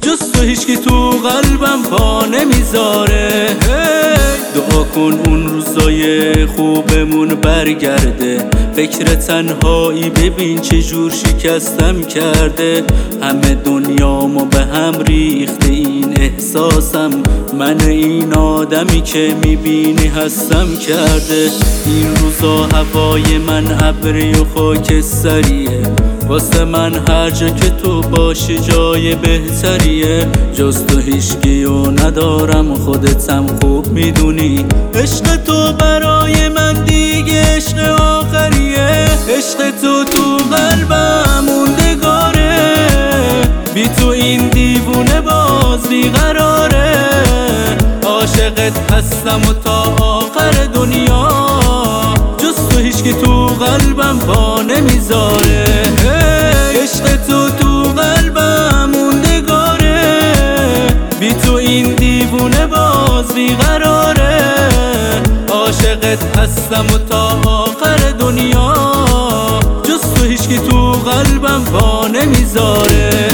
جز تو هیچکی تو قلبم پا نمیذاره. دعا کن اون روزای خوبمون برگرده، فکر تنهایی ببین چه جور شکستم کرده. همه دنیامو به هم ریخته این احساسم، من این آدمی که میبینی هستم کرده. این روزا هوای من ابری و خاکستریه، واسه من هر جا که تو باشی جای بهتریه. جز تو هیچکیو ندارم خودتم خوب میدونی، عشق تو برای من دیگه عشق آخریه. عشق تو قلبم موندگاره، بی تو این دیوونه باز بیقراره. عاشقت هستم و تا آخر دنیا، جز تو هیچکی تو قلبم پا نمیذاره. عشق تو قلبم موندگاره، بی تو این دیوونه باز بیقراره. عاشقت هستم و تا آخر دنیا، جز تو هیچکی تو قلبم پا نمیذاره.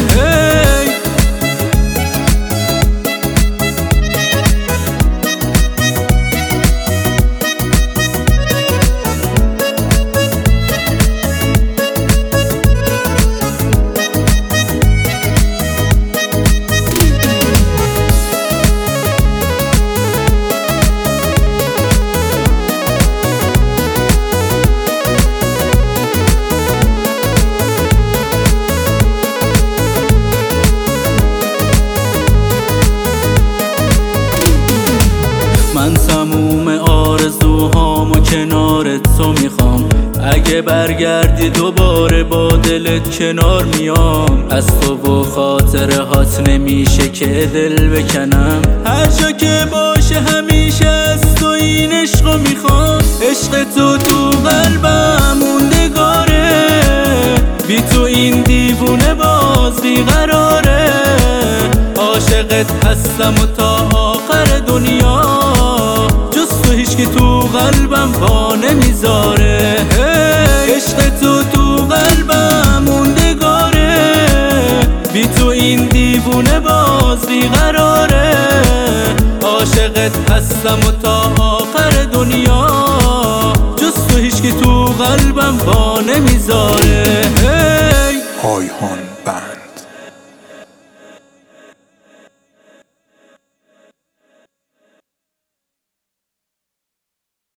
من تموم آرزوهامو کنار تو میخوام، اگه برگردی دوباره با دلت کنار میام. از تو و خاطرهات نمیشه که دل بکنم، هر جا که باشه همیشه از تو این عشقو میخوام. عشق تو قلبم موندگاره، بی تو این دیوونه باز بیقراره. عاشقت هستم و تا آخر دنیا، جز تو هیچکی تو قلبم پا نمیذاره. عشق تو قلبم موندگاره، بی تو این دیوونه باز بیقراره. عاشقت هستم و تا آخر دنیا، جز تو هیچکی تو قلبم پا نمیذاره. پایهان